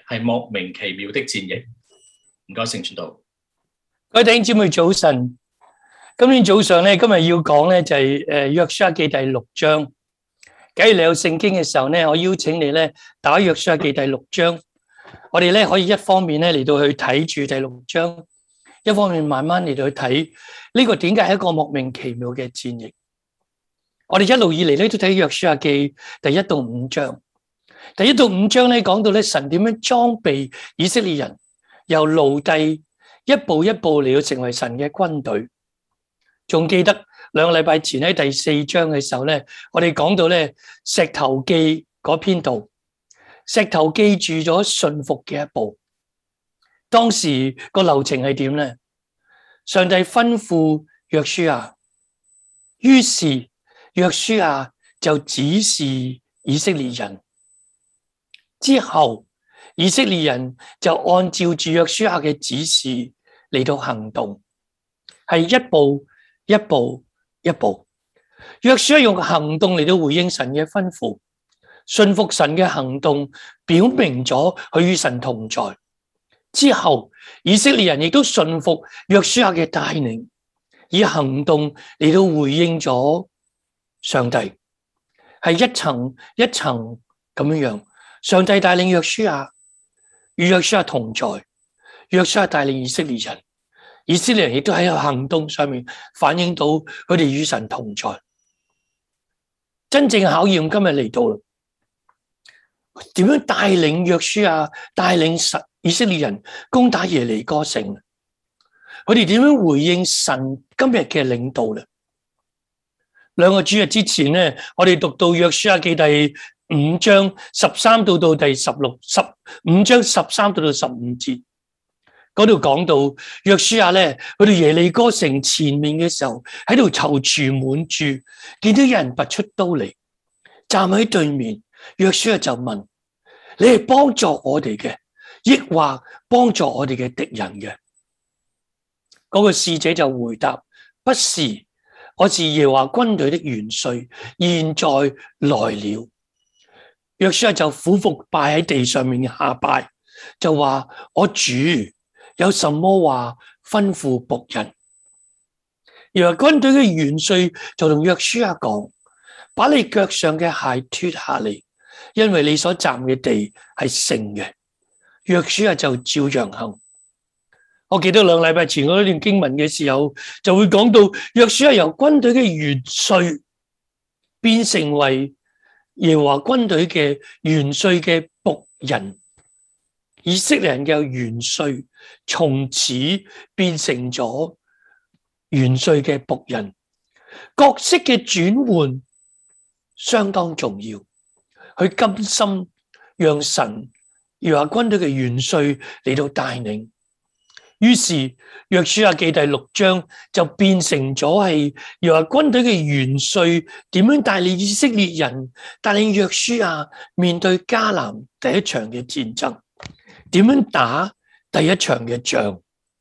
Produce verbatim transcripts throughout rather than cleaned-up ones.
係莫名其妙的戰役。唔該，聖傳道。 各位弟兄姊妹早晨，今天早上咧，今日要講咧就係誒約書亞記第六章。假如你有聖經嘅時候咧，我邀請你咧打約書亞記第六章，我哋咧可以一方面咧嚟到去睇住第六章，一方面慢慢嚟到去睇呢個點解係一個莫名其妙嘅戰役。我哋一路以嚟咧都睇約書亞記第一到五章，第一到五章咧講到咧神點樣裝備以色列人，由奴隸一步一步嚟到成為神嘅軍隊。仲記得兩個禮拜前喺第四章嘅時候咧，我哋講到咧石頭記嗰篇度，石頭記住咗順服嘅一步。當時個流程係點咧？上帝吩咐約書亞，於是約書亞就指示以色列人，之後以色列人就按照住約書亞嘅指示嚟到行動，係一步一步一步。約書亞用行動嚟到回應神嘅吩咐，信服神嘅行動表明咗佢與神同在。之後以色列人亦都信服約書亞嘅帶領，以行動嚟到回應咗上帝，係一層一層咁樣樣。上帝帶領約書亞，與約書亞同在，約書亞帶領以色列人，以色列人亦都喺行動上面反映到佢哋與神同在。真正考驗今日嚟到啦，點樣帶領約書亞帶領神以色列人攻打耶利哥城？佢哋點樣回應神今日嘅領導呢？兩個主日之前呢，我哋讀到約書亞記第五章十三到到第十六十五章十三到到十五節，嗰度講到約書亞咧去到耶利哥城前面嘅時候，喺度躊躇滿住，見到有人拔出刀嚟，站喺對面。約書亞就問：你係幫助我哋嘅，抑或幫助我哋嘅敵人嘅？嗰個使者就回答：不是，我是耶和華軍隊的元帥，現在來了。約書亞就俯伏拜喺地上面下拜，就話：我主有什麼話吩咐僕人？耶和華軍隊嘅元帥就同約書亞講：把你腳上嘅鞋脫下嚟，因為你所站嘅地係聖嘅。約書亞就照樣行。我記得兩禮拜前嗰段經文嘅時候，就會講到約書亞由軍隊嘅元帥變成為耶和華軍隊嘅元帥嘅僕人，以色列人嘅元帥從此變成咗元帥嘅僕人。角色嘅轉換相當重要，佢甘心讓神耶和華軍隊嘅元帥嚟到帶領。於是約書亞記第六章就變成咗係耶和華軍隊嘅元帥點樣帶領以色列人，帶領約書亞面對迦南第一場嘅戰爭，點樣打第一場嘅仗。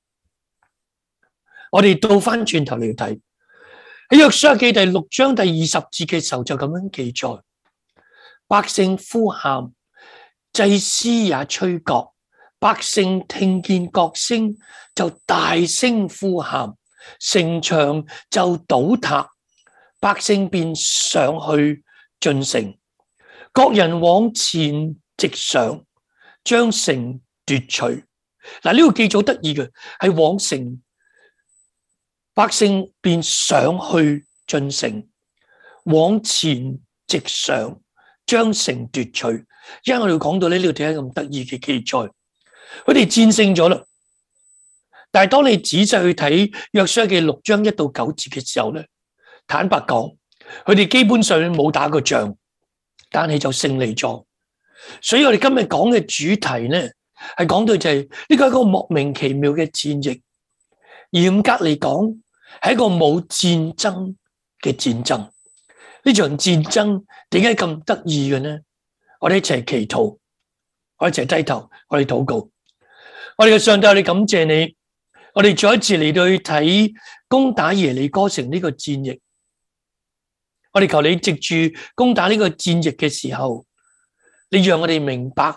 我哋倒翻轉頭嚟睇喺約書亞記第六章第二十節嘅時候就咁樣記載：百姓呼喊，祭司也吹角。百姓聽見角聲，就大聲呼喊，城牆就倒塌，百姓便上去進城，各人往前直上，將城奪取。嗱，呢個記咗得意嘅係往城，百姓便上去進城，往前直上，將城奪取。因為我哋講到呢呢個點解咁得意嘅記載？佢哋戰勝咗啦，但係當你仔細去睇約書亞記六章一到九節嘅時候咧，坦白講，佢哋基本上冇打過仗，但係就勝利咗。所以我哋今日講嘅主題咧，係講到就係呢個係一個莫名其妙嘅戰役，嚴格嚟講係一個冇戰爭嘅戰爭。呢場戰爭點解咁得意嘅呢？我哋一齊祈禱，我哋一齊低頭，我哋禱告。我哋嘅上帝，我哋感謝你，我哋再一次嚟到去睇攻打耶利哥城呢個戰役。我哋求你藉住攻打呢個戰役嘅時候，你讓我哋明白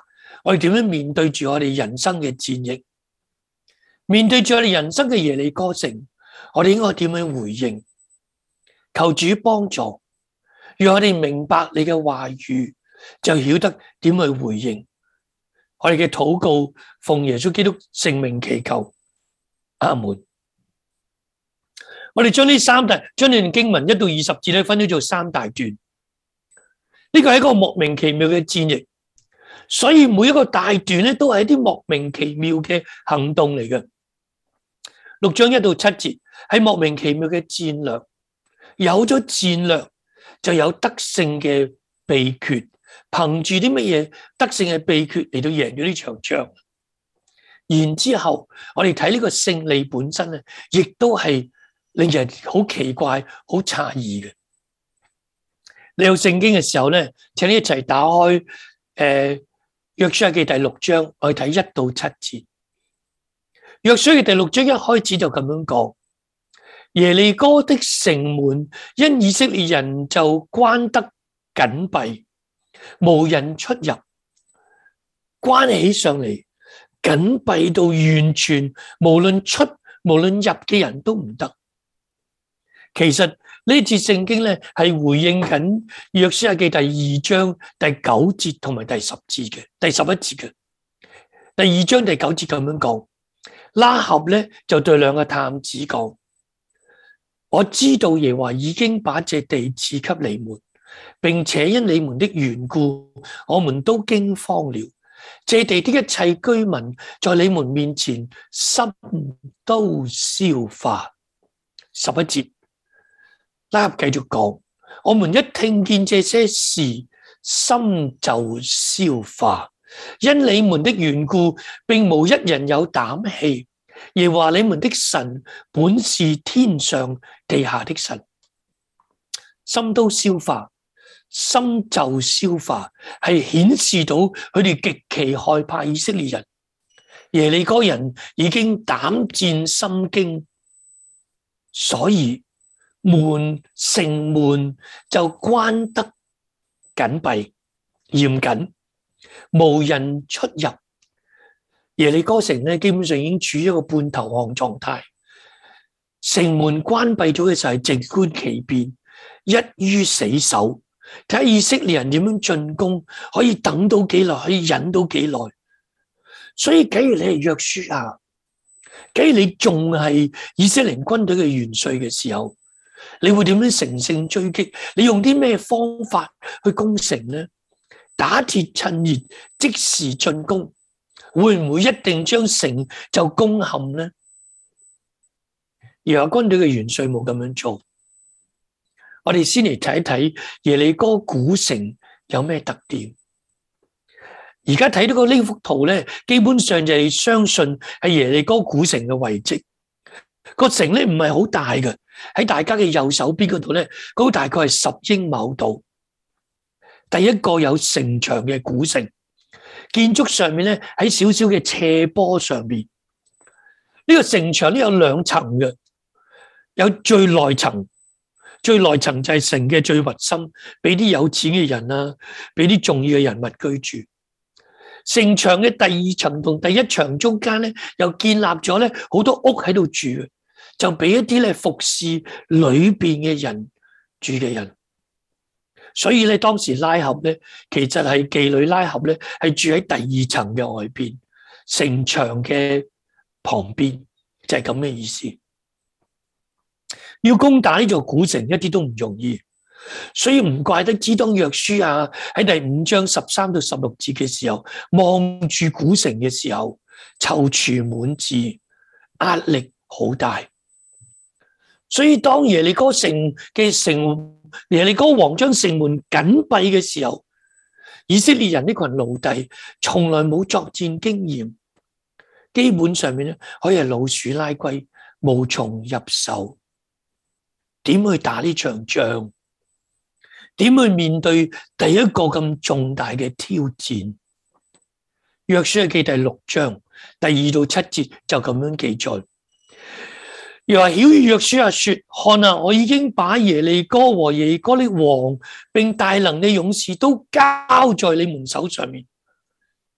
我哋點樣面對住我哋人生嘅戰役？面對住我哋人生嘅耶利哥城，我哋應該點樣回應？求主幫助，讓我哋明白你嘅話語，就曉得點去回應。我哋嘅禱告，奉耶穌基督聖名祈求，阿門。我哋將呢三大將呢段經文一到二十節咧，分咗做三大段。呢個係一個莫名其妙嘅戰役，所以每一個大段咧都係一啲莫名其妙嘅行動嚟嘅。六章一到七節係莫名其妙嘅戰略，有咗戰略就有得勝嘅秘訣，憑住啲乜嘢得勝嘅秘訣嚟到贏咗呢場仗。然之後我哋睇呢個勝利本身咧，亦都係令人好奇怪、好詫異嘅。你有聖經嘅時候咧，請你一齊打開誒、呃、約書亞記第六章，我哋睇一到七節。約書亞記第六章一開始就咁樣講：耶利哥的城門因以色列人就關得緊閉，無人出入，關起上嚟，緊閉到完全無論出無論入嘅人都唔得。其實呢次聖經咧係回應緊約書亞記第二章第九節同埋第十節嘅第十一節嘅。第二章第九節咁樣講，拉合咧就對兩個探子講：我知道耶和華已經把這地賜給你們，並且因你們的緣故，我們都驚慌了。這地的一切居民在你們面前心都消化。十一節。拉合繼續講：我們一聽見這些事，心就消化，因你們的緣故，並無一人有膽氣。耶和華你們的神本是天上地下的神，心都消化，心就消化，係顯示到佢哋極其害怕以色列人。耶利哥人已經膽戰心驚，所以門城門就關得緊閉嚴謹，無人出入。耶利哥城咧，基本上已經處於一個半投降狀態。城門關閉咗嘅時候係靜觀其變，一於死守。睇下以色列人點樣進攻，可以等到幾耐，可以忍到幾耐。所以假如你係約書亞，假如你仲係以色列軍隊嘅元帥嘅時候，你會點樣乘勝追擊？你用啲咩方法去攻城呢？打鐵趁熱，即時進攻，會唔會一定將城就攻陷呢？而有軍隊嘅元帥冇咁樣做。我哋先嚟睇一睇耶利哥古城有咩特點。而家睇到個呢幅圖咧，基本上就係相信係耶利哥古城嘅遺跡。個城咧唔係好大嘅，喺大家嘅右手邊嗰度咧，嗰大概係十英畝度。第一個有城牆嘅古城，建築上面咧喺少少嘅斜坡上面。呢個城牆咧有兩層嘅，有最內層，最內層就係城嘅最核心，俾啲有錢嘅人啊，俾啲重要嘅人物居住。城牆嘅第二層同第一層中間咧，又建立咗咧好多屋喺度住，就俾一啲咧服侍裏邊嘅人住嘅人。所以咧，當時拉合咧，其實係妓女拉合咧，係住喺第二層嘅外邊，城牆嘅旁邊，就係咁嘅意思。要攻打呢座古城一啲都唔容易，所以唔怪得知當約書亞喺第五章十三到十六節嘅時候，望住古城嘅時候，躊躇滿志，壓力好大。所以當耶利哥城嘅城耶利哥王將城門緊閉嘅時候，以色列人呢群奴隸從來冇作戰經驗，基本上面咧可以係老鼠拉龜，無從入手。點去打呢場仗？點去面對第一個咁重大嘅挑戰？約書亞記第六章第二到七節就咁樣記載。又話曉諭約書亞說：看啊，我已經把耶利哥和耶利哥的王並大能的勇士都交在你們手上面。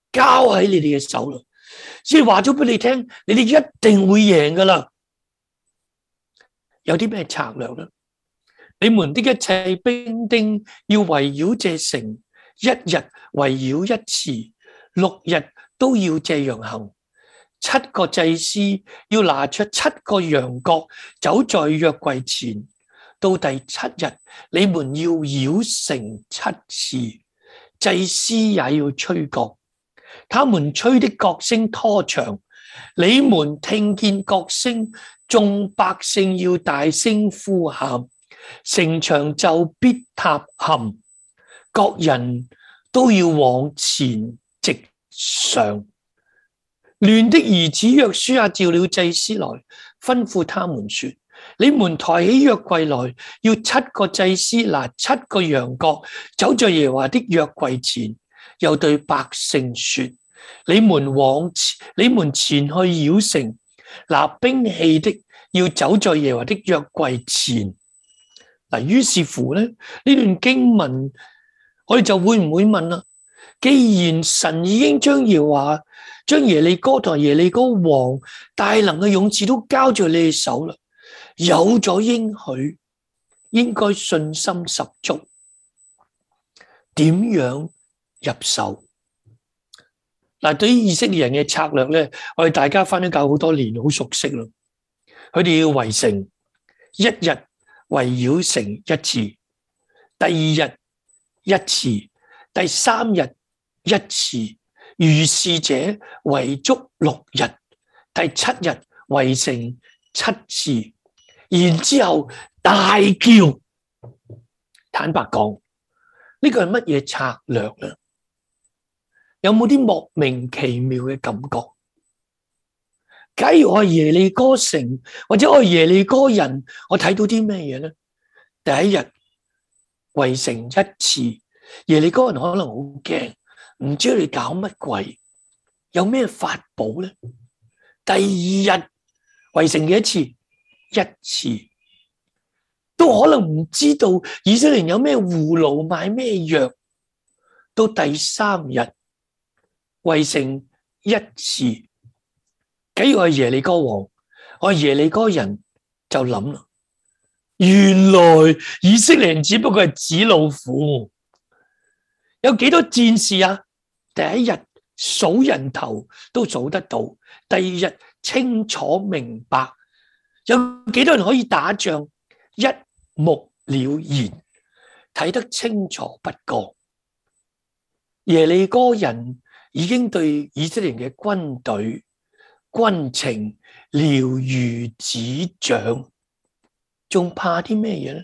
交喺你哋嘅手啦，即係話咗俾你聽，你哋一定會贏噶啦。有啲咩策略咧？你們的一切兵丁要圍繞這城，一日圍繞一次，六日都要這樣行。七個祭司要拿出七個羊角，走在約櫃前。到第七日，你們要繞城七次，祭司也要吹角。他們吹的角聲拖長，你們聽見角聲，眾百姓要大聲呼喊，城牆就必塌陷，各人都要往前直上。亂的兒子約書亞召了祭司來，吩咐他們說：你們抬起約櫃來，要七個祭司拿七個羊角，走在耶和華的約櫃前。又對百姓說：你們往前，你們前去繞城，拿兵器的要走在耶和華的約櫃前。嗱，於是乎咧，呢段經文我哋就會唔會問啦？既然神已經將耶和華、將耶利哥同耶利哥王大能嘅勇士都交在你哋手啦，有咗應許，應該信心十足。點樣入手？嗱，對於以色列人嘅策略咧，我哋大家返咗教好多年，好熟悉啦。佢哋要圍城，一日圍繞城一次，第二日一次，第三日一次，如是者圍足六日，第七日圍城七次，然之後大叫。坦白講，呢個係乜嘢策略咧？有冇啲莫名其妙嘅感覺？假如我係耶利哥城，或者我係耶利哥人，我睇到啲咩嘢咧？第一日圍城一次，耶利哥人可能好驚，唔知你搞乜鬼，有咩法寶咧？第二日圍城嘅一次，一次都可能唔知道以色列人有咩葫蘆買咩藥。到第三日圍城一次，假如我係耶利哥王，我係耶利哥人，就諗啦，原來以色列人只不過係紙老虎。有幾多戰士啊？第一日數人頭都數得到，第二日清楚明白，有幾多人可以打仗，一目了然，睇得清楚不過。耶利哥人已經對以色列人嘅軍隊軍情了如指掌，仲怕啲咩嘢咧？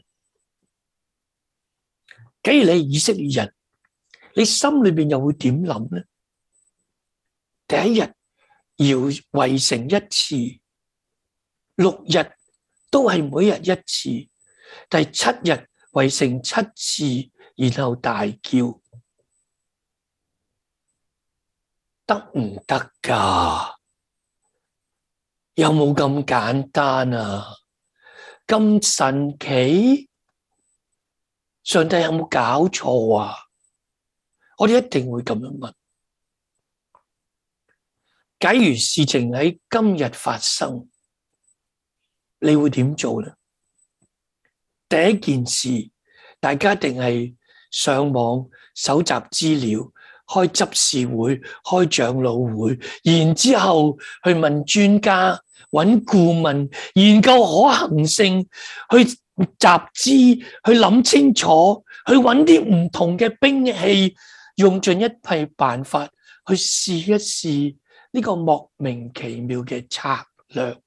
假如你係以色列人，你心裏邊又會點諗咧？第一日要圍城一次，六日都係每日一次，第七日圍城七次，然後大叫，得唔得㗎？有冇咁簡單啊？咁神奇？上帝有冇搞錯啊？我哋一定會咁樣問。假如事情喺今日發生，你會點做呢？第一件事，大家一定係上網搜集資料，開執事會、開長老會，然之後去問專家、揾顧問，研究可行性，去集資，去諗清楚，去揾啲唔同嘅兵器，用盡一切辦法去試一試呢個莫名其妙嘅策略，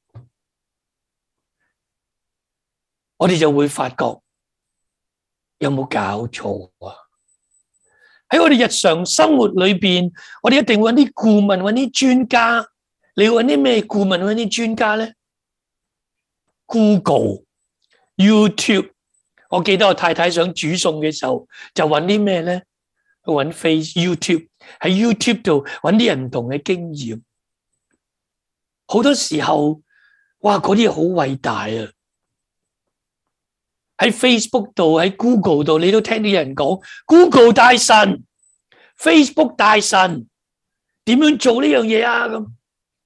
我哋就會發覺有冇搞錯啊？喺我哋日常生活裏邊，我哋一定會揾啲顧問，揾啲專家。你要揾啲咩顧問，揾啲專家咧 ？Google、YouTube， 我記得我太太想煮餸嘅時候，就揾啲咩咧？去揾 Face、YouTube， 喺 YouTube 度揾啲人唔同嘅經驗。好多時候，哇，嗰啲嘢好偉大啊！喺 Facebook 度，喺 Google 度，你都聽啲人講 Google 大神、Facebook 大神， 點樣做呢樣嘢啊？咁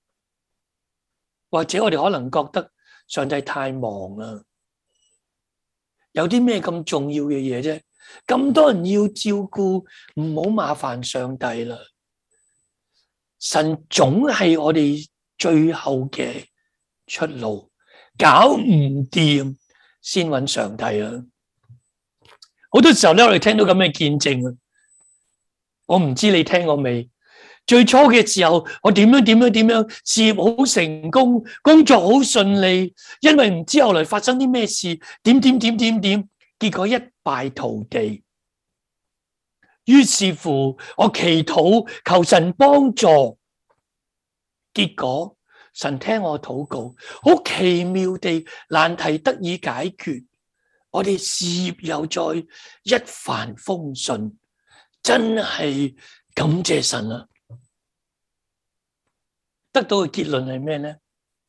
或者我哋可能覺得上帝太忙啦，有啲咩咁重要嘅嘢啫？咁多人要照顧，唔好麻煩上帝啦。神總係我哋最後嘅出路，搞唔掂先揾上帝啦。好多時候咧，我哋聽到咁嘅見證啊，我唔知你聽過未？最初嘅時候，我點樣點樣點樣，事業好成功，工作好順利，因為唔知後來發生啲咩事，點點點點點，結果一敗塗地。於是乎，我祈禱求神幫助，結果神聽我禱告，好奇妙地難題得以解決，我哋事業又再一帆風順，真係感謝神啊！得到嘅結論係咩呢？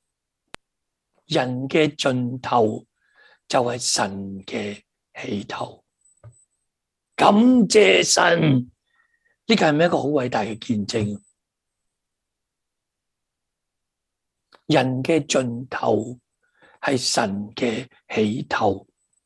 人嘅盡頭就係神嘅起頭。感謝神，呢個係咪一個好偉大嘅見證？人嘅盡頭係神嘅起頭。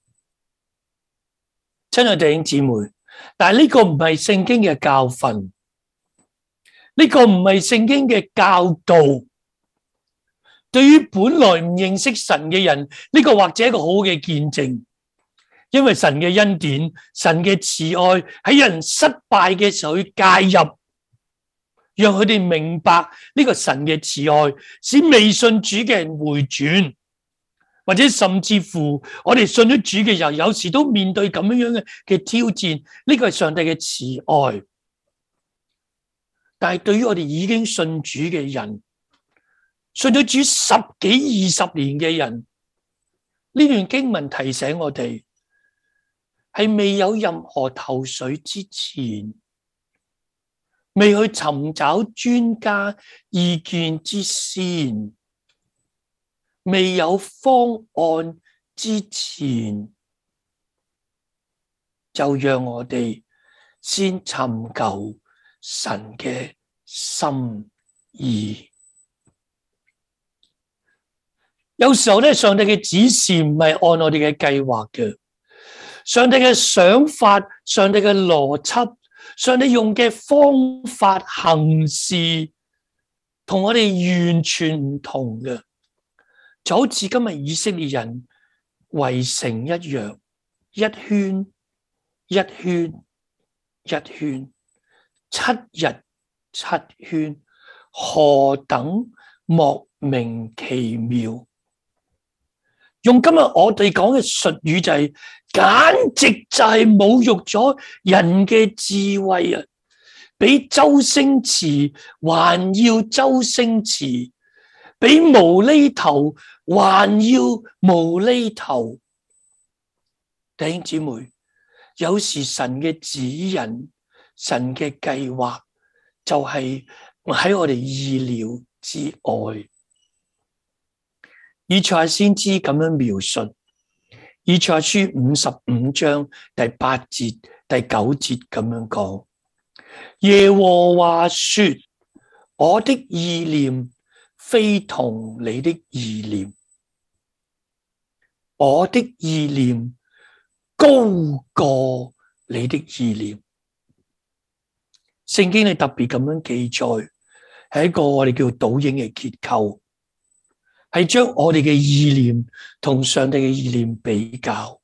親愛弟兄姊妹，但係呢個唔係聖經嘅教訓，呢個唔係聖經嘅教導。對於本來唔認識神嘅人，呢個或者係一個好嘅見證。因為神嘅恩典，神嘅慈愛喺人失敗嘅時候去介入，讓佢哋明白呢個神嘅慈愛，使未信主嘅人回轉，或者甚至乎我哋信咗主嘅人，有時都面對咁樣樣嘅挑戰。呢個係上帝嘅慈愛，但係對於我哋已經信主嘅人，信咗主十幾二十年嘅人，呢段經文提醒我哋，係未有任何頭緒之前，未去尋找專家意見之先，未有方案之前，就讓我哋先尋求神嘅心意。有時候咧，上帝嘅指示唔係按我哋嘅計劃嘅。上帝嘅想法，上帝嘅邏輯，上帝用嘅方法行事，同我哋完全唔同嘅，就好似今日以色列人圍城一樣，一圈一圈一圈，七日七圈，何等莫名其妙！用今日我哋講嘅術語就係、是，簡直就係侮辱咗人嘅智慧啊！比周星馳還要周星馳，比無厘頭還要無厘頭。弟兄姊妹，有時神嘅指引、神嘅計劃就係喺我哋意料之外。以賽亞先知咁樣描述，以賽亞書五十五章第八節、第九節咁樣講：耶和華說，我的意念非同你的意念，我的意念高過你的意念。聖經係特別咁樣記載，係一個我哋叫倒影嘅結構。係將我哋嘅意念同上帝嘅意念比較，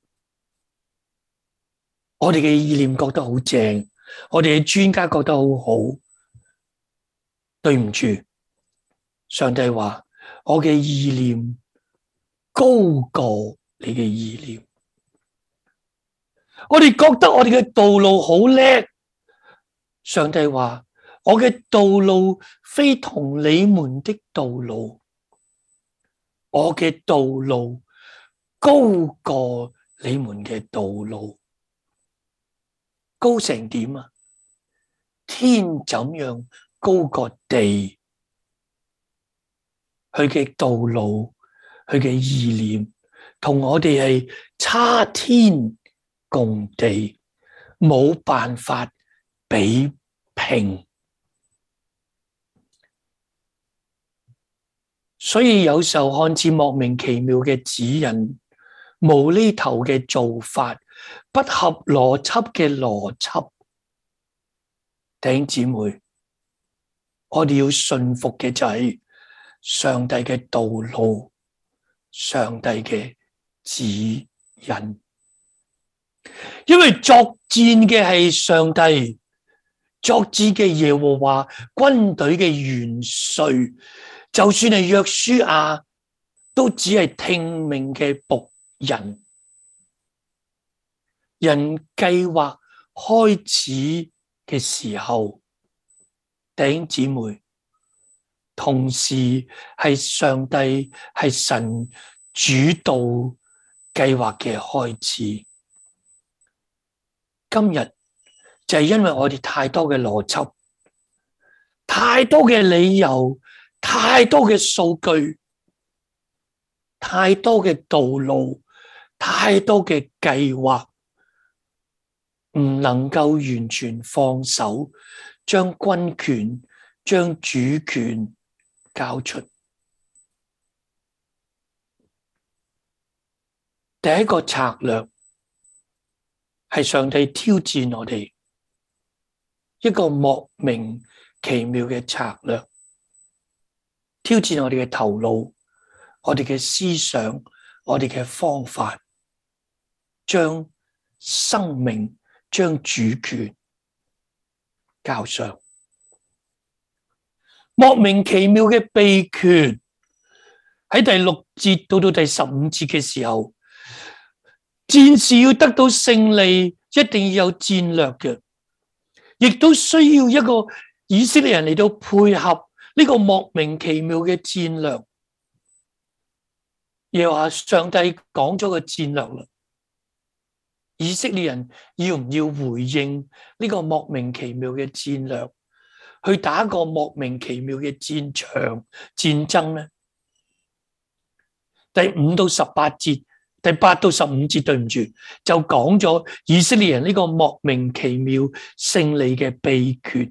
我哋嘅意念覺得好正，我哋嘅專家覺得好好。對唔住，上帝話我嘅意念高過你嘅意念。我哋覺得我哋嘅道路好叻，上帝話我嘅道路非同你們的道路。我嘅道路高過你們嘅道路，高成點啊？天怎樣高過地？佢嘅道路，佢嘅意念，同我哋係差天共地，冇辦法比拼。 所以有時候看似莫名其妙嘅指引，無厘頭嘅做法，不合邏輯嘅邏輯，弟兄姊妹，我哋要信服嘅就係上帝嘅道路，上帝嘅指引。因為作戰嘅係上帝，作戰嘅耶和華軍隊嘅元帥，就算係約書亞，都只係聽命嘅僕人。人計劃開始嘅時候，弟兄姊妹，同時係上帝係神主導計劃嘅開始。今日就係因為我哋太多嘅邏輯，太多嘅理由，太多嘅數據，太多嘅道路，太多嘅計劃，唔能夠完全放手，將軍權、將主權交出。第一個策略係上帝挑戰我哋，一個莫名其妙嘅策略，挑戰我哋嘅頭腦，我哋嘅思想，我哋嘅方法，將生命、將主權交上。莫名其妙嘅秘訣喺第六節到到第十五節嘅時候，戰士要得到勝利，一定要有戰略嘅，亦都需要一個以色列人嚟到配合呢個莫名其妙嘅戰略。又話上帝講咗個戰略啦，以色列人要唔要回應呢個莫名其妙嘅戰略，去打個莫名其妙嘅戰場戰爭呢？第五到十八節。第八到十五節，對唔住，就講咗以色列人呢個莫名其妙勝利嘅秘訣。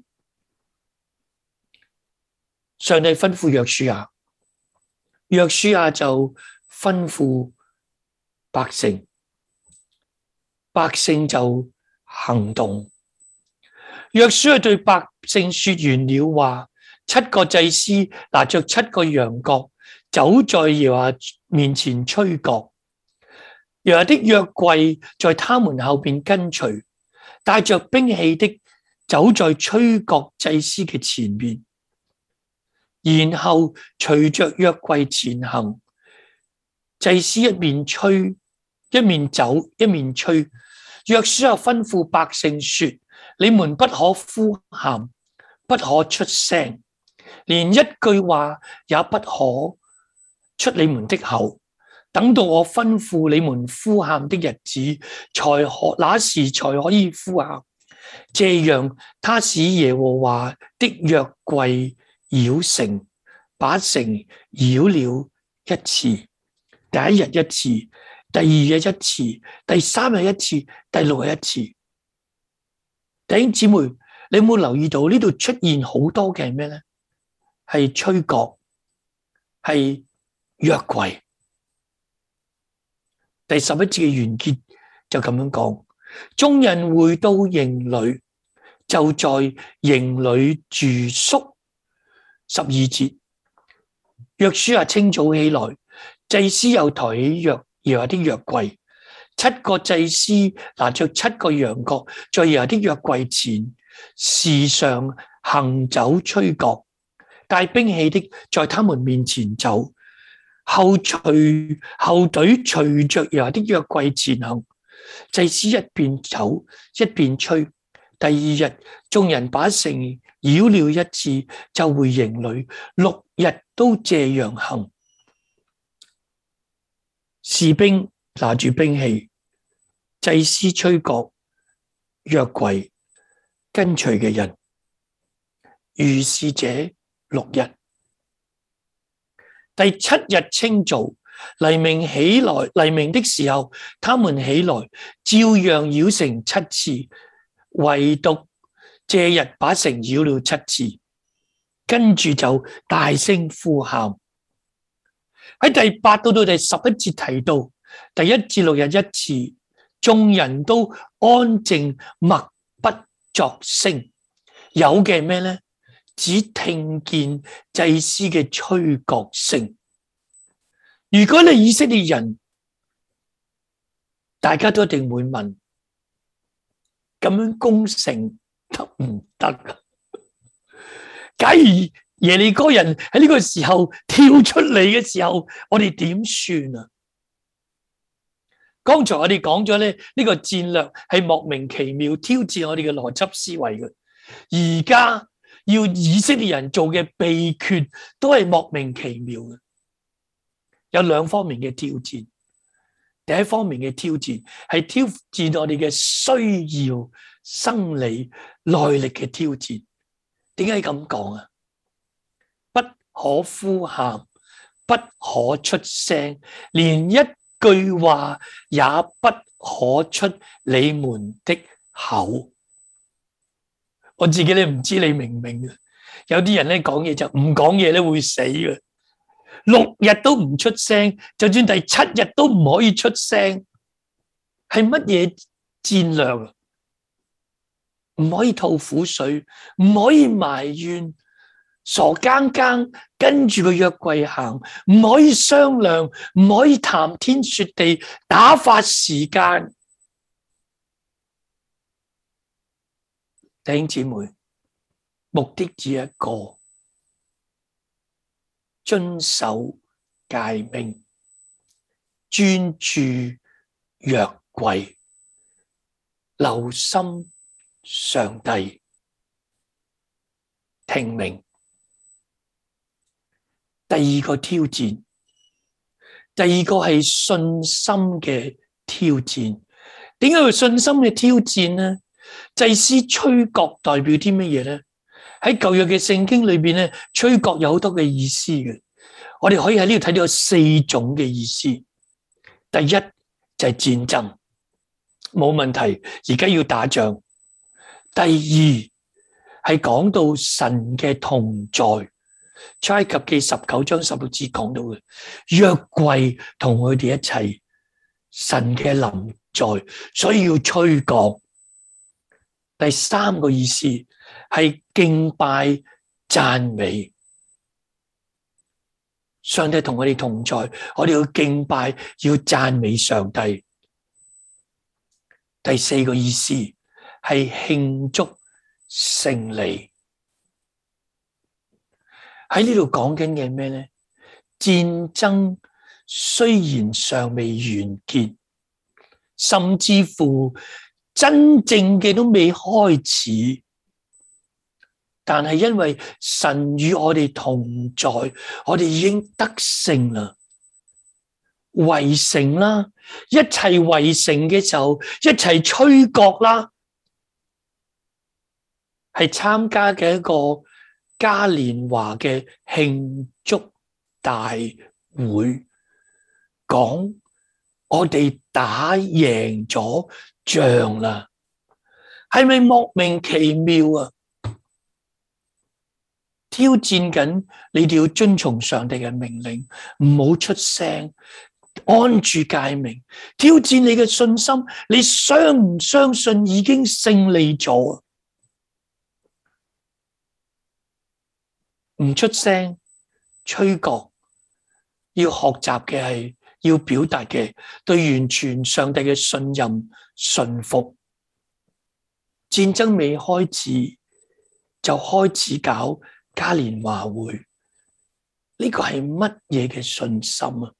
上帝吩咐約書亞，約書亞就吩咐百姓，百姓就行動。約書亞對百姓說完了話，七個祭司拿着七個羊角，走在耶和華面前吹角。耶和華的約櫃在他們後邊跟隨，帶着兵器的走在吹角祭司嘅前面，然後隨着約櫃前行。祭司一面吹，一面走，一面吹。約書亞吩咐百姓說：你們不可呼喊，不可出聲，連一句話也不可出你們的口。等到我吩咐你們呼喊的日子，才可那時才可以呼喊。這樣，他使耶和華的約櫃繞城，把城繞了一次，第一日一次，第二日一次，第三日一次，第六日一次。弟兄姊妹，你有冇留意到呢度出現好多嘅係咩咧？係吹角，係約櫃。第十一節嘅完結就咁樣講，眾人回到營裏，就在營裏住宿。十二節，約書亞清早起來，祭司又抬起約耶和華的約櫃，七個祭司拿着七個羊角，在耶和華的約櫃前時常行走吹角，帶兵器的在他們面前走。後隨後隊隨着耶和華的約櫃前行，祭司一邊走一邊吹。第二日，眾人把城繞了一次，就回營裏，六日都這樣行。士兵拿住兵器，祭司吹角，約櫃跟隨嘅人，如是這六日。第七日清早，黎明起來，黎明的時候，他們起來，照樣繞城七次，唯獨這日把城繞了七次，跟住就大聲呼喊。 喺第八到到第十一節提到，第一至六日一次，眾人都安靜默不作聲，有嘅咩咧？只聽見祭司嘅吹角聲。如果你以色列人，大家都一定會問：咁樣攻城得唔得啊？假如耶利哥人喺呢個時候跳出嚟嘅時候，我哋點算啊？剛才我哋講咗咧，呢個戰略係莫名其妙挑戰我哋嘅邏輯思維嘅。而家要以色列人做嘅秘訣都係莫名其妙嘅，有兩方面嘅挑戰。第一方面嘅挑戰係挑戰我哋嘅需要、生理、耐力嘅挑戰。點解咁講啊？不可呼喊，不可出聲，連一句話也不可出你們的口。我自己咧唔知你明唔明啊？有啲人咧講嘢就唔講嘢咧會死嘅，六日都唔出聲，就算第七日都唔可以出聲，係乜嘢戰略啊？唔可以吐苦水，唔可以埋怨，傻更更跟住個約櫃行，唔可以商量，唔可以談天說地，打發時間。弟兄姊妹，目的只一個，遵守誡命，專注約櫃，留心上帝，聽命。第二個挑戰，第二個係信心嘅挑戰。點解係信心嘅挑戰呢？祭司吹角代表啲乜嘢咧？喺舊約嘅聖經裏邊咧，吹角有好多嘅意思嘅。我哋可以喺呢度睇到有四種嘅意思。第一就係戰爭，冇問題，而家要打仗。第二係講到神嘅同在，出埃及記十九章十六節講到嘅約櫃同佢哋一齊，神嘅臨在，所以要吹角。第三個意思係敬拜讚美，上帝同我哋同在，我哋要敬拜，要讚美上帝。第四個意思係慶祝勝利。喺呢度講緊嘅咩咧？戰爭雖然尚未完結，甚至乎真正嘅都未開始，但係因為神與我哋同在，我哋已經得勝啦，圍城啦，一齊圍城嘅時候，一齊吹角啦，係參加嘅一個嘉年華嘅慶祝大會，講我哋打贏咗仗啦，係咪莫名其妙啊？挑戰緊你哋要遵從上帝嘅命令，唔好出聲，按住誡命，挑戰你嘅信心，你相唔相信已經勝利咗？唔出聲，吹角，要學習嘅係要表達嘅對完全上帝嘅信任、信服。戰爭未開始就開始搞嘉年華會，呢個係乜嘢嘅信心啊？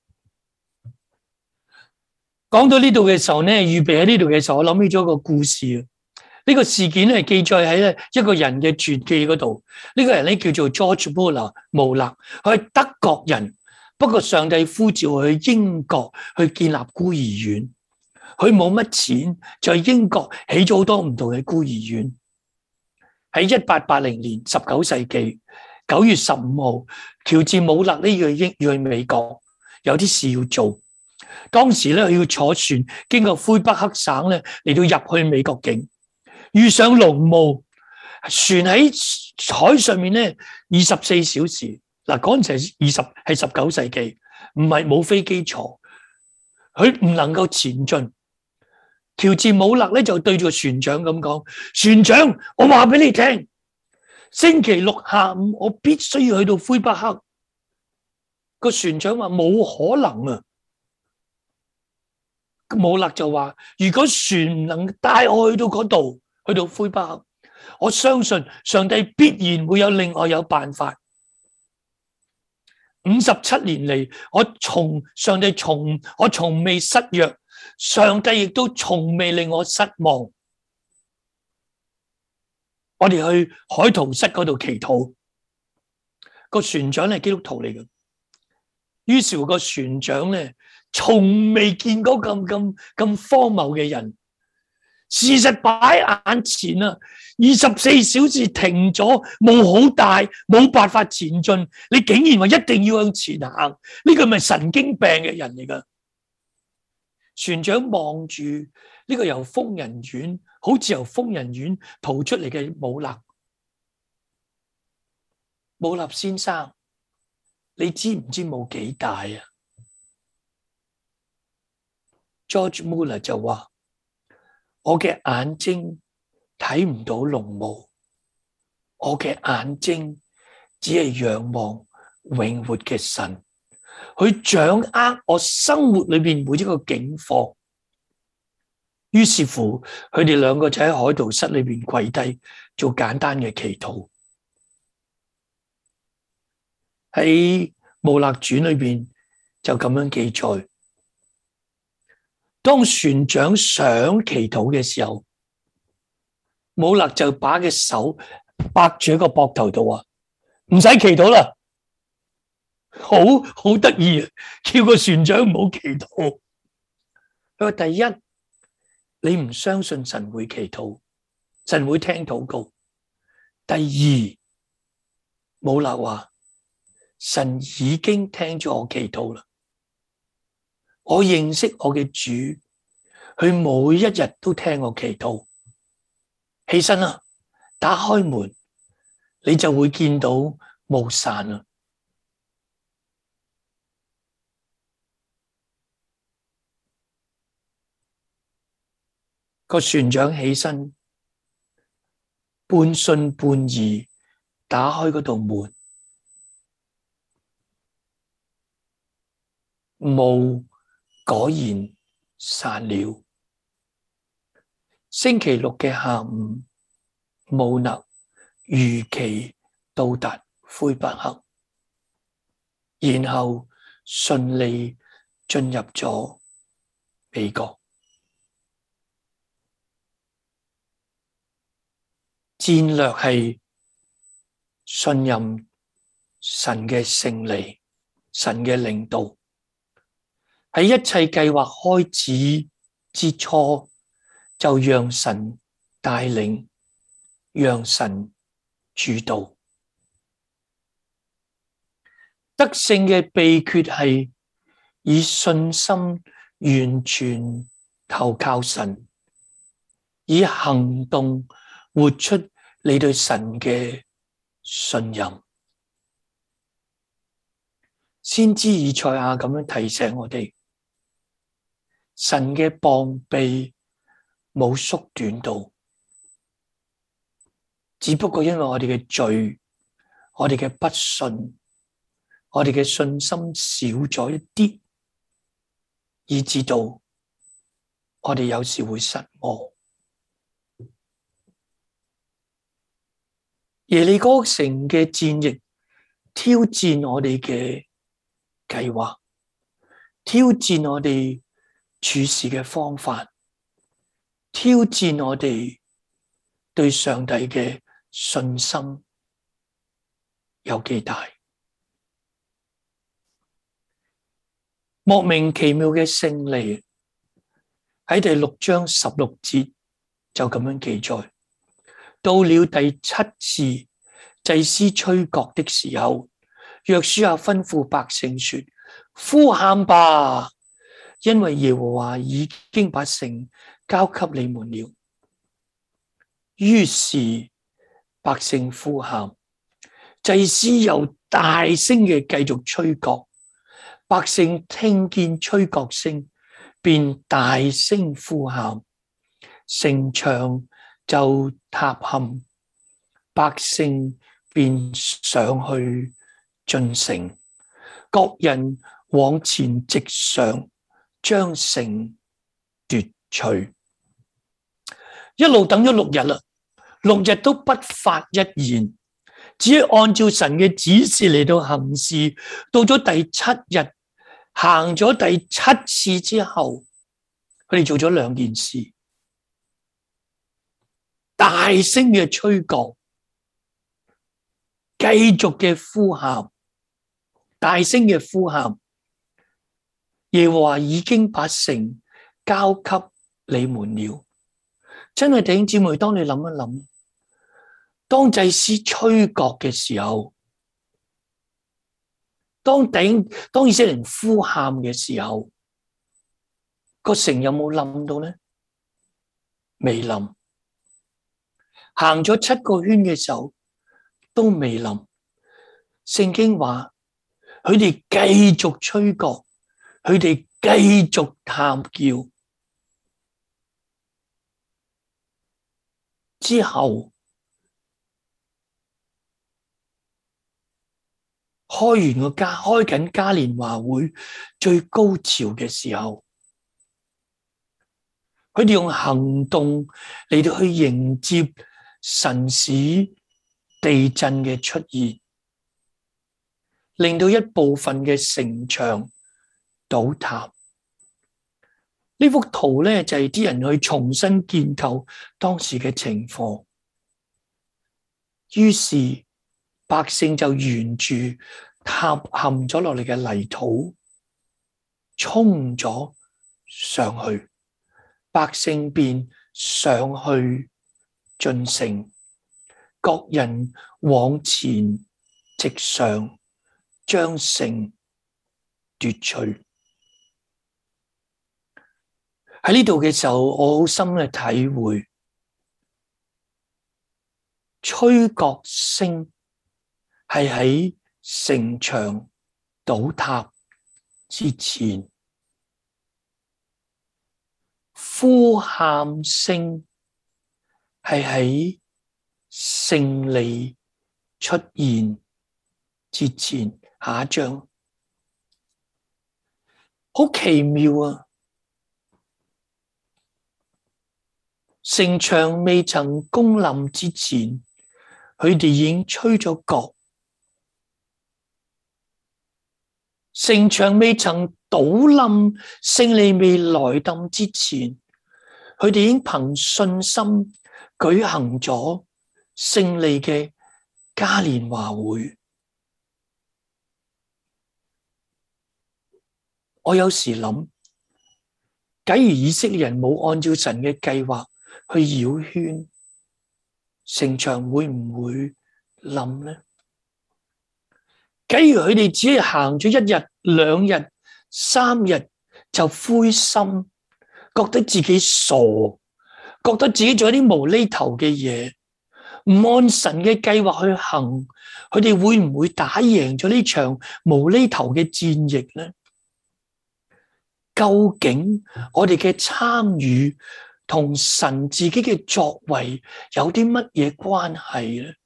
講到呢度嘅時候呢，預備喺呢度嘅時候，我諗起咗一個故事啊。呢個事件係記載喺咧一個人嘅傳記嗰度。呢個人咧叫做 George Muller 穆勒，佢係德國人，不過上帝呼召佢去英國去建立孤兒院。佢冇乜錢，就喺英國起咗好多唔同嘅孤兒院。喺一八八零年十九世紀九月十五號，喬治穆勒呢要英要去美國，有啲事要做。當時咧佢要坐船經過魁北克省咧嚟到入去美國境。遇上濃霧，船喺海上面咧二十四小時。嗱，嗰陣時係二十係十九世紀， 唔係冇飛機坐，佢唔能夠前進。喬治姆勒咧就對住個船長咁講：船長，我話俾你聽，星期六下午我必須要去到魁北克。個船長話冇可能啊。姆勒就話：如果船唔能帶我去到嗰度，去到魁北克，我相信上帝必然會有另外有辦法。五十七年嚟，我從上帝從我從未失約，上帝亦都從未令我失望。我哋去海圖室嗰度祈禱，個船長係基督徒嚟嘅。於是個船長咧，從未見過咁咁咁荒謬嘅人。事實擺眼前啊，二十四小時停咗，霧好大，冇辦法前進。你竟然話一定要向前行，呢個咪神經病嘅人嚟噶？船長望住呢個由瘋人院，好似由瘋人院逃出嚟嘅姆勒。姆勒先生，你知唔知冇幾大啊 ？George Muller 就話：我嘅眼睛睇唔到濃霧，我嘅眼睛只係仰望永活嘅神，去掌握我生活裏邊每一個境況。於是乎，佢哋兩個就喺海圖室裏邊跪低做簡單嘅祈禱。喺穆勒傳裏邊就咁樣記載：當船長想祈禱嘅時候，穆勒就把嘅手拍住喺個膊頭度話：唔使祈禱啦，好好得意啊！叫個船長唔好祈禱。佢話：第一，你唔相信神會祈禱，神會聽禱告；第二，穆勒話：神已經聽咗我祈禱啦。我認識我嘅主，佢每一日都聽我祈禱。起身啦，打開門，你就會見到霧散啦。個船長起身，半信半疑打開嗰道門。霧果然散了。星期六嘅下午，姆勒如期到達魁北克，然後順利進入咗美國。戰略係信任神嘅勝利，神嘅領導。喺一切計劃開始之初，就讓神帶領，讓神主導。得勝嘅秘訣係以信心完全投靠神，以行動活出你對神嘅信任。先知以賽亞咁樣提醒我哋，神嘅膀臂冇縮短到，只不過因為我哋嘅罪，我哋嘅不信，我哋嘅信心少咗一啲，以致到我哋有時會失望。耶利哥城嘅戰役挑戰我哋嘅計劃，挑戰我哋處事嘅方法，挑戰我哋對上帝嘅信心有幾大。莫名其妙嘅勝利喺第六章十六節就咁樣記載。到了第七次祭司吹角的時候，約書亞吩咐百姓說：呼喊吧，因為耶和華已經把城交給你們了。於是百姓呼喊，祭司又大聲嘅繼續吹角， 百姓聽見吹角聲，便大聲呼喊，城牆就塌陷，百姓便上去進城，各人往前直上，將城奪取。一路等咗六日啦，六日都不發一言，只係按照神嘅指示嚟到行事。到咗第七日，行咗第七次之後，佢哋做咗兩件事：大聲嘅吹角，繼續嘅呼喊，大聲嘅呼喊。耶和華已經把城交給你們了。真係弟兄姊妹，當你諗一諗，當祭司吹角嘅時候，當頂當以色列人呼喊嘅時候，個城有冇冧到呢？未冧。行咗七個圈嘅時候都未冧。聖經話佢哋繼續吹角，佢哋繼續喊叫。之後開完個嘉開緊嘉年華會最高潮嘅時候，佢哋用行動嚟到去迎接神使地震嘅出現，令到一部分嘅城牆倒塌。呢幅圖咧就係啲人去重新建構當時嘅情況，於是百姓就沿住塌陷咗落嚟嘅泥土衝咗上去，百姓便上去進城，各人往前直上，將城奪取。喺呢度嘅時候，我好深嘅體會，吹角聲係喺城牆倒塌之前，呼喊聲係喺勝利出現之前。下一章，好奇妙啊！城牆未曾攻冧之前，佢哋已經吹咗角；城牆未曾倒冧，勝利未來臨之前，佢哋已經憑信心舉行咗勝利嘅嘉年華會。我有時諗，假如以色列人冇按照神嘅計劃去繞圈，城牆會唔會冧呢？假如佢哋只係行咗一日、兩日、三日就灰心，覺得自己傻，覺得自己做一啲無厘頭嘅嘢，唔按神嘅計劃去行，佢哋會唔會打贏咗呢場無厘頭嘅戰役呢？究竟我哋嘅參與同神自己嘅作為有啲乜嘢關係呢？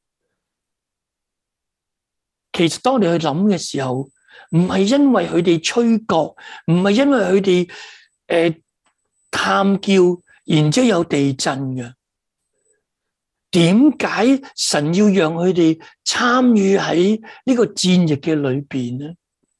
其實當你去諗嘅時候，唔係因為佢哋吹角，唔係因為佢哋誒喊叫，然之後有地震嘅。點解神要讓佢哋參與喺呢個戰役嘅裏邊呢？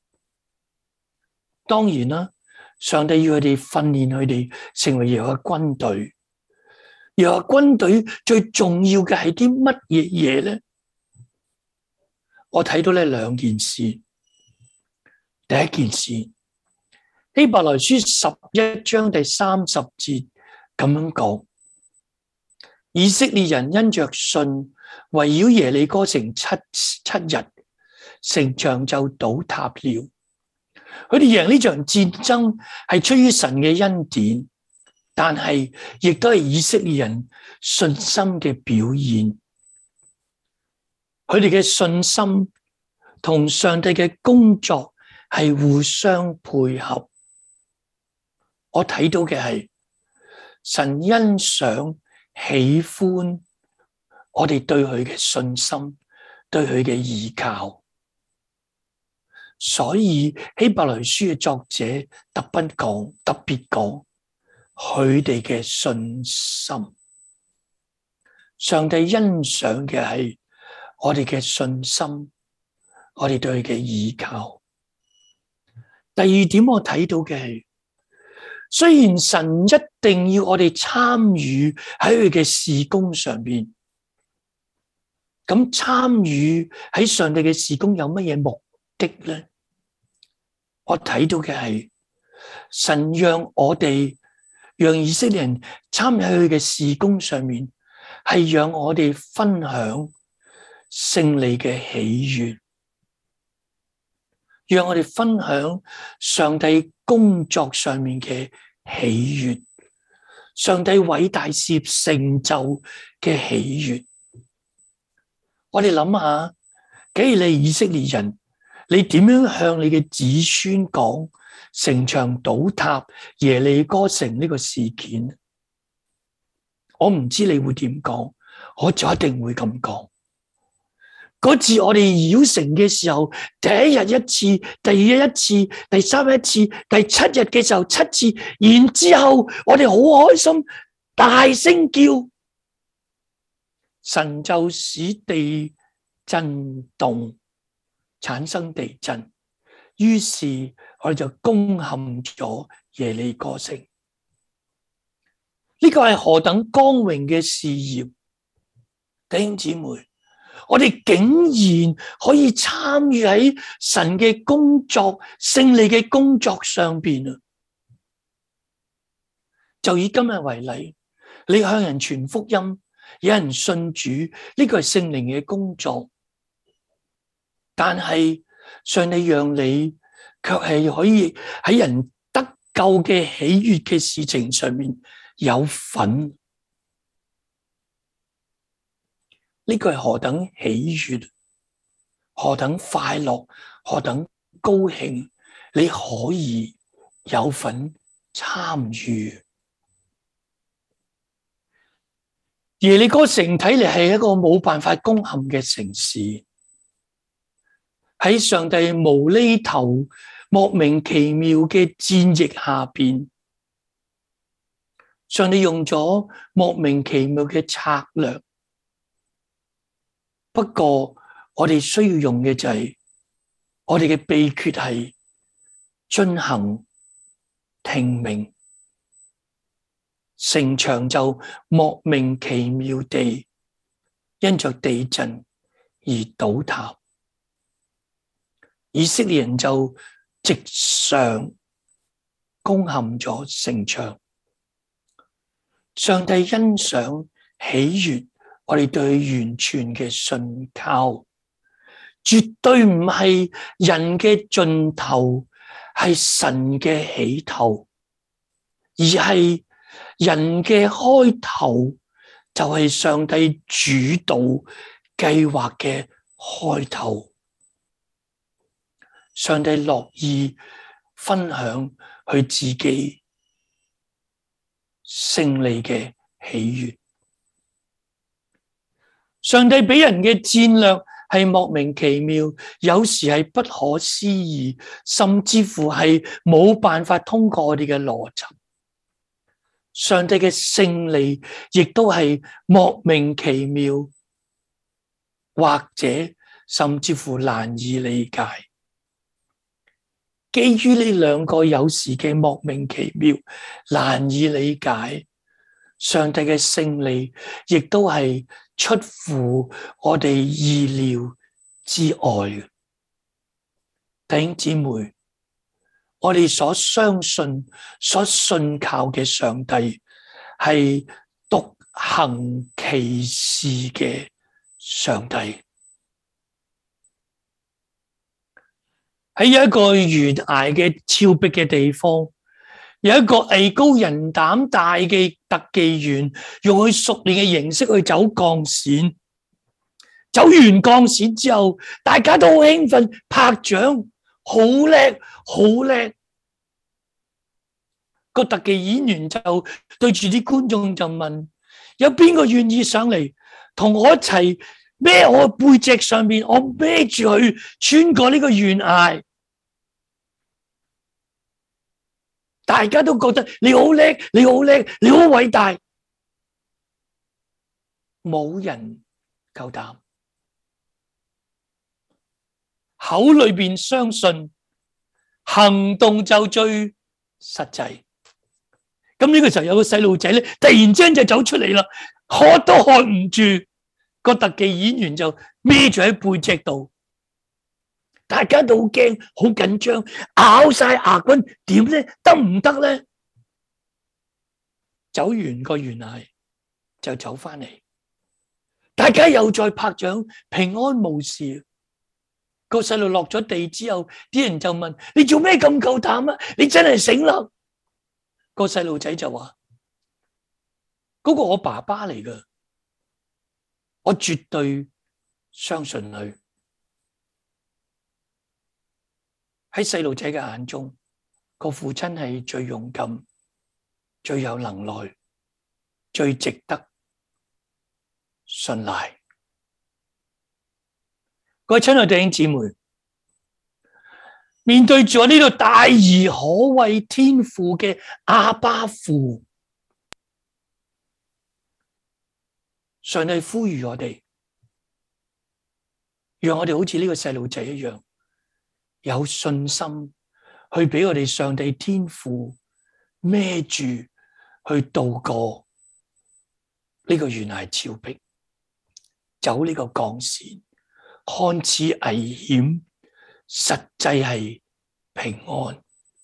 當然啦。上帝要佢哋訓練佢哋成為耶和華軍隊，耶和華軍隊最重要嘅係啲乜嘢嘢咧？我睇到呢兩件事。第一件事，希伯來書十一章第三十節咁樣講：以色列人因着信圍繞耶利哥城七七日，城牆就倒塌了。佢哋贏呢場戰爭係出於神嘅恩典，但係亦都係以色列人信心嘅表現。佢哋嘅信心同上帝嘅工作係互相配合。我睇到嘅係神欣賞、喜歡我哋對佢嘅信心，對佢嘅依靠。所以希伯來書嘅作者特別講，特別講佢哋嘅信心。上帝欣賞嘅係我哋嘅信心，我哋對佢嘅依靠。第二點我睇到嘅係，雖然神一定要我哋參與喺佢嘅事工上邊，咁參與喺上帝嘅事工有乜嘢目的咧？我睇到嘅係神讓我哋，讓以色列人參與喺佢嘅事工上面，係讓我哋分享勝利嘅喜悅，讓我哋分享上帝工作上面嘅喜悅，上帝偉大事業成就嘅喜悅。我哋諗下，假如你以色列人，你點樣向你嘅子孫講城牆倒塌、耶利哥城呢個事件？我唔知你會點講，我就一定會咁講。嗰次我哋繞城嘅時候，第一日一次，第二日一次，第三日一次，第七日嘅時候七次，然之後我哋好開心，大聲叫，神就使地震動，產生地震，於是我哋就攻陷咗耶利哥城。呢個係何等光榮嘅事業，弟兄姊妹，我哋竟然可以參與喺神嘅工作、勝利嘅工作上邊啊！就以今日為例，你向人傳福音，有人信主，呢個係聖靈嘅工作。但係上帝讓你卻係可以喺人得救嘅喜悅嘅事情上面有份，呢個係何等喜悅，何等快樂，何等高興，你可以有份參與。耶利哥城睇嚟係一個冇辦法攻陷嘅城市。喺上帝無厘頭、莫名其妙嘅戰役下邊，上帝用咗莫名其妙嘅策略。不過我哋需要用嘅就係，我哋嘅秘訣係遵行聽命，城牆就莫名其妙地因着地震而倒塌。以色列人就直上攻陷咗城牆。上帝欣賞喜悅我哋對佢完全嘅信靠，絕對唔係人嘅盡頭，係神嘅起頭，而係人嘅開頭就係上帝主導計劃嘅開頭。上帝樂意分享佢自己勝利嘅喜悅。上帝俾人嘅戰略係莫名其妙，有時係不可思議，甚至乎係冇辦法通過我哋嘅邏輯。上帝嘅勝利亦都係莫名其妙，或者甚至乎難以理解。基於呢兩個有時嘅莫名其妙、難以理解，上帝嘅勝利亦都係出乎我哋意料之外嘅。弟兄姊妹，我哋所相信、所信靠嘅上帝係獨行其事嘅上帝。喺一個懸崖嘅峭壁嘅地方，有一個藝高人膽大嘅特技員，用佢熟練嘅形式去走鋼線。走完鋼線之後，大家都好興奮，拍掌， 好叻，好叻。個特技演員就對住啲觀眾就問：有邊個願意上嚟同我一齊孭我背脊上面，我孭住佢穿過呢個懸崖？大家都覺得你好叻，你好叻，你好偉大。冇人夠膽，口裏邊相信，行動就最實際。咁呢個時候有個細路仔咧，突然之間就走出嚟啦，喝都喝唔住，個特技演員就孭住喺背脊度，大家都好驚，好緊張，咬晒牙關，點咧？得唔得咧？走完個懸崖就走翻嚟，大家又再拍掌，平安無事。個細路落咗地之後，啲人就問：你做咩咁夠膽啊？你真係醒啦！個細路仔就話：嗰個我爸爸嚟噶，我絕對相信佢。喺細路仔嘅眼中，個父親係最勇敢、最有能耐、最值得信賴。各位親愛弟兄姊妹，面對住我呢度大而可畏天父嘅阿爸父，上帝呼籲我哋，讓我哋好似呢個細路仔一樣，有信心去俾我哋上帝天父孭住去渡過呢個懸崖峭壁，走呢個鋼線，看似危險，實際係平安。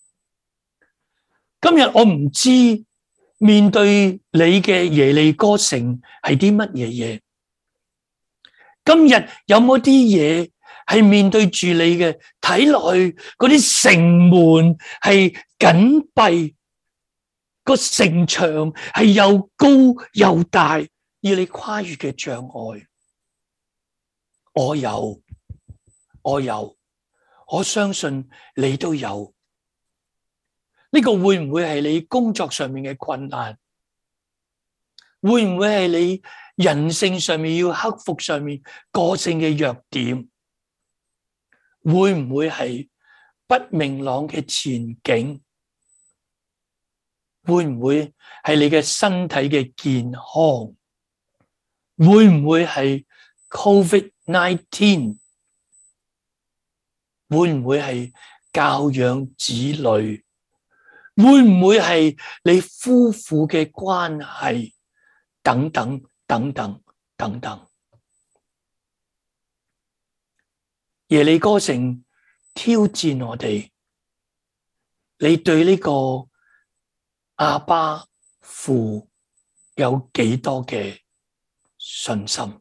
今日我唔知面對你嘅耶利哥城係啲乜嘢嘢，今日有冇啲嘢係面對住你嘅，睇落去嗰啲城門係緊閉，個城牆係又高又大，要你跨越嘅障礙。我有，我有，我相信你都有。呢個會唔會係你工作上面嘅困難？會唔會係你人性上面要克服上面個性嘅弱點？會唔會係不明朗嘅前景？會唔會係你嘅身體嘅健康？會唔會係 covid 十九？ 會唔會係教養子女？會唔會係你夫婦嘅關係？等等等等等等。耶利哥城挑戰我哋，你對呢個阿爸父有幾多嘅信心？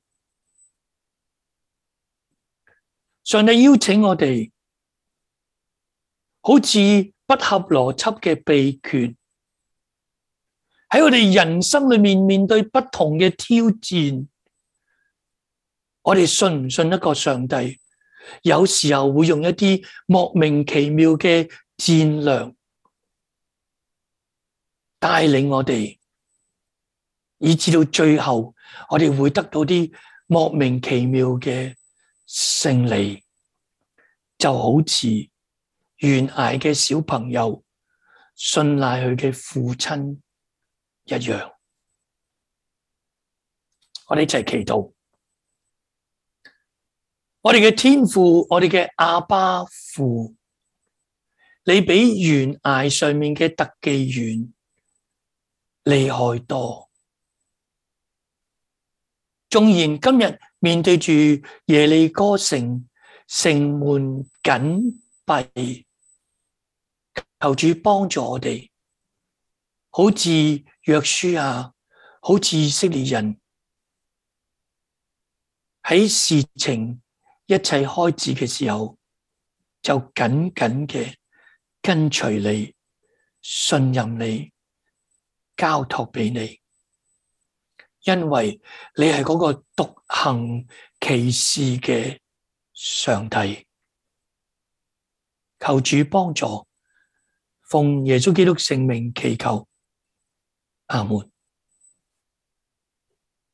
上帝邀請我哋，好似不合邏輯嘅秘訣，喺我哋人生裏面面對不同嘅挑戰，我哋信唔信一個上帝？有時候會用一啲莫名其妙嘅戰略帶領我哋，以至到最後我哋會得到啲莫名其妙嘅勝利，就好似懸崖嘅小朋友信賴佢嘅父親一樣。我哋一齊祈禱。我哋嘅天父，我哋嘅阿爸父，你比懸崖上面嘅特技員厲害多。縱然今日面對住耶利哥城城門緊閉，求主幫助我哋，好似約書亞，好似以色列人喺事情一切開始嘅時候，就緊緊嘅跟隨你，信任你，交託俾你，因為你係嗰個獨行奇事嘅上帝。 求主幫助，奉耶穌基督聖名祈求，阿門。